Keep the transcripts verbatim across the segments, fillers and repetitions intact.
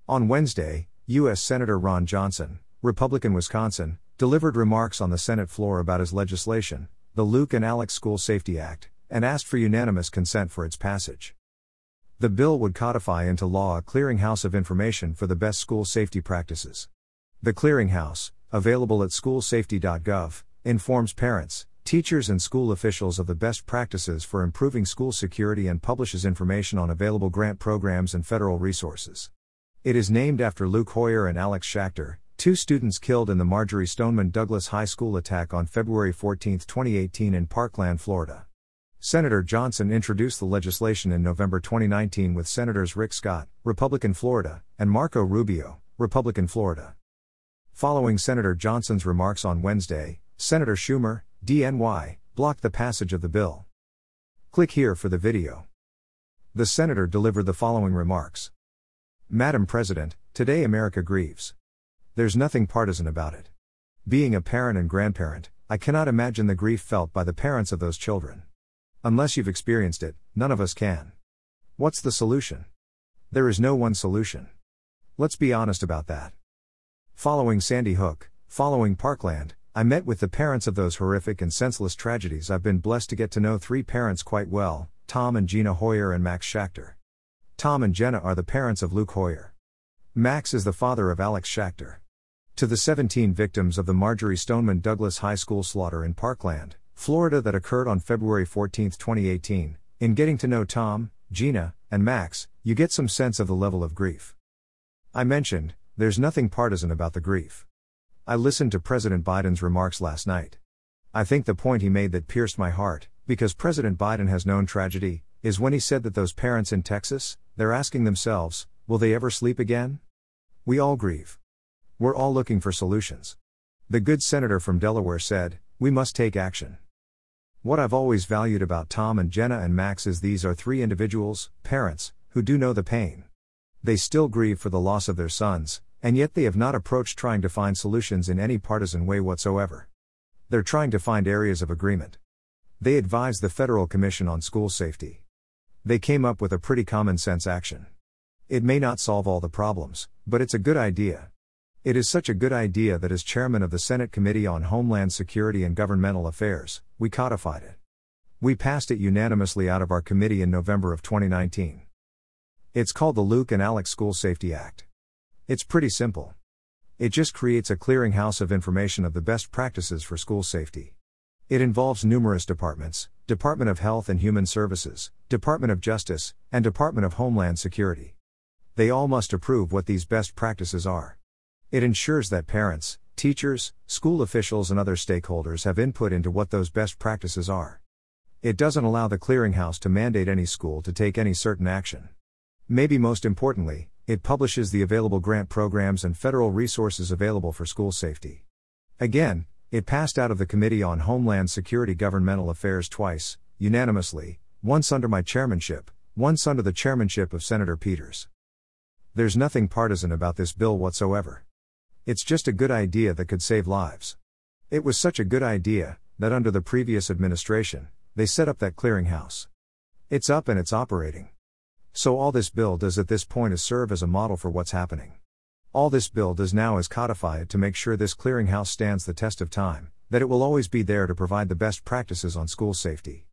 On Wednesday, U S Senator Ron Johnson, Republican Wisconsin, delivered remarks on the Senate floor about his legislation, the Luke and Alex School Safety Act, and asked for unanimous consent for its passage. The bill would codify into law a clearinghouse of information for the best school safety practices. The clearinghouse, available at school safety dot gov, informs parents, teachers and school officials of the best practices for improving school security and publishes information on available grant programs and federal resources. It is named after Luke Hoyer and Alex Schachter, two students killed in the Marjory Stoneman Douglas High School attack on February fourteenth, twenty eighteen in Parkland, Florida. Senator Johnson introduced the legislation in November twenty nineteen with Senators Rick Scott, Republican Florida, and Marco Rubio, Republican Florida. Following Senator Johnson's remarks on Wednesday, Senator Schumer, D N Y, blocked the passage of the bill. Click here for the video. The senator delivered the following remarks. Madam President, today America grieves. There's nothing partisan about it. Being a parent and grandparent, I cannot imagine the grief felt by the parents of those children. Unless you've experienced it, none of us can. What's the solution? There is no one solution. Let's be honest about that. Following Sandy Hook, following Parkland, I met with the parents of those horrific and senseless tragedies. I've been blessed to get to know three parents quite well, Tom and Gina Hoyer and Max Schachter. Tom and Jenna are the parents of Luke Hoyer. Max is the father of Alex Schachter. To the seventeen victims of the Marjory Stoneman Douglas High School slaughter in Parkland, Florida that occurred on February fourteenth, twenty eighteen, in getting to know Tom, Gina, and Max, you get some sense of the level of grief. I mentioned, there's nothing partisan about the grief. I listened to President Biden's remarks last night. I think the point he made that pierced my heart, because President Biden has known tragedy, is when he said that those parents in Texas, they're asking themselves, will they ever sleep again? We all grieve. We're all looking for solutions. The good senator from Delaware said, we must take action. What I've always valued about Tom and Jenna and Max is these are three individuals, parents, who do know the pain. They still grieve for the loss of their sons, and yet they have not approached trying to find solutions in any partisan way whatsoever. They're trying to find areas of agreement. They advised the Federal Commission on School Safety. They came up with a pretty common sense action. It may not solve all the problems, but it's a good idea. It is such a good idea that as chairman of the Senate Committee on Homeland Security and Governmental Affairs, we codified it. We passed it unanimously out of our committee in November of twenty nineteen. It's called the Luke and Alex School Safety Act. It's pretty simple. It just creates a clearinghouse of information of the best practices for school safety. It involves numerous departments, Department of Health and Human Services, Department of Justice, and Department of Homeland Security. They all must approve what these best practices are. It ensures that parents, teachers, school officials and other stakeholders have input into what those best practices are. It doesn't allow the clearinghouse to mandate any school to take any certain action. Maybe most importantly, it publishes the available grant programs and federal resources available for school safety. Again, it passed out of the Committee on Homeland Security Governmental Affairs twice, unanimously, once under my chairmanship, once under the chairmanship of Senator Peters. There's nothing partisan about this bill whatsoever. It's just a good idea that could save lives. It was such a good idea, that under the previous administration, they set up that clearinghouse. It's up and it's operating. So all this bill does at this point is serve as a model for what's happening. All this bill does now is codify it to make sure this clearinghouse stands the test of time, that it will always be there to provide the best practices on school safety.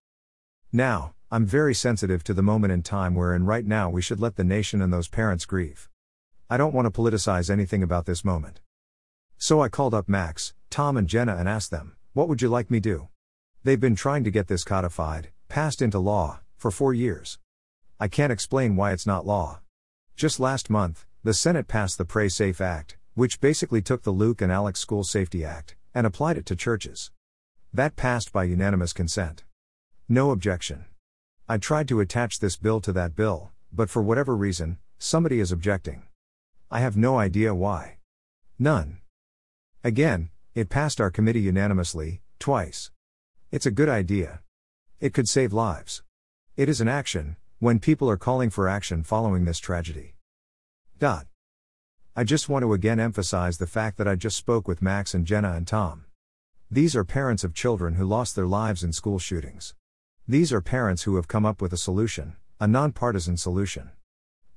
Now, I'm very sensitive to the moment in time wherein right now we should let the nation and those parents grieve. I don't want to politicize anything about this moment. So I called up Max, Tom and Jenna and asked them, what would you like me do? They've been trying to get this codified, passed into law, for four years. I can't explain why it's not law. Just last month, the Senate passed the Pray Safe Act, which basically took the Luke and Alex School Safety Act, and applied it to churches. That passed by unanimous consent. No objection. I tried to attach this bill to that bill, but for whatever reason, somebody is objecting. I have no idea why. None. Again, it passed our committee unanimously, twice. It's a good idea. It could save lives. It is an action, when people are calling for action following this tragedy. Dot. I just want to again emphasize the fact that I just spoke with Max and Jenna and Tom. These are parents of children who lost their lives in school shootings. These are parents who have come up with a solution, a nonpartisan solution.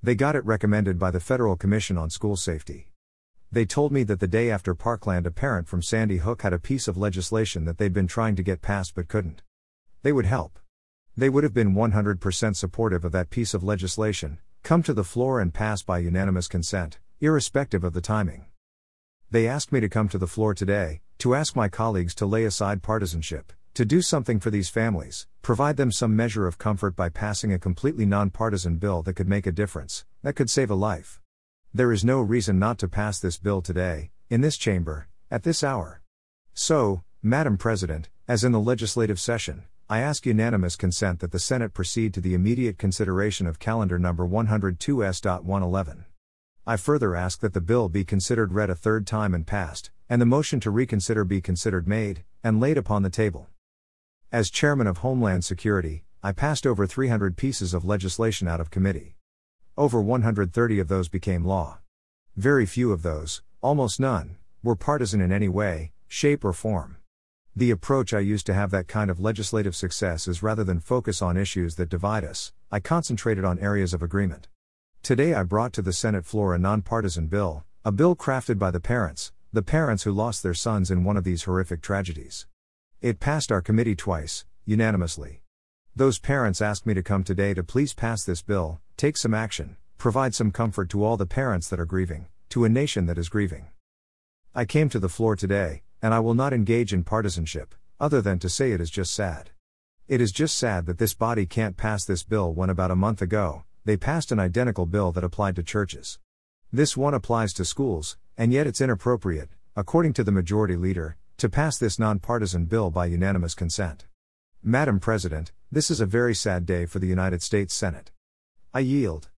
They got it recommended by the Federal Commission on School Safety. They told me that the day after Parkland, a parent from Sandy Hook had a piece of legislation that they'd been trying to get passed but couldn't. They would help. They would have been one hundred percent supportive of that piece of legislation, come to the floor and pass by unanimous consent, irrespective of the timing. They asked me to come to the floor today, to ask my colleagues to lay aside partisanship, to do something for these families, provide them some measure of comfort by passing a completely nonpartisan bill that could make a difference, that could save a life. There is no reason not to pass this bill today, in this chamber, at this hour. So, Madam President, as in the legislative session, I ask unanimous consent that the Senate proceed to the immediate consideration of calendar number one oh two S one eleven. I further ask that the bill be considered read a third time and passed, and the motion to reconsider be considered made, and laid upon the table. As Chairman of Homeland Security, I passed over three hundred pieces of legislation out of committee. Over one hundred thirty of those became law. Very few of those, almost none, were partisan in any way, shape or form. The approach I use to have that kind of legislative success is rather than focus on issues that divide us, I concentrated on areas of agreement. Today I brought to the Senate floor a nonpartisan bill, a bill crafted by the parents, the parents who lost their sons in one of these horrific tragedies. It passed our committee twice, unanimously. Those parents asked me to come today to please pass this bill, take some action, provide some comfort to all the parents that are grieving, to a nation that is grieving. I came to the floor today, and I will not engage in partisanship, other than to say it is just sad. It is just sad that this body can't pass this bill when about a month ago, they passed an identical bill that applied to churches. This one applies to schools, and yet it's inappropriate, according to the majority leader, to pass this nonpartisan bill by unanimous consent. Madam President, this is a very sad day for the United States Senate. I yield.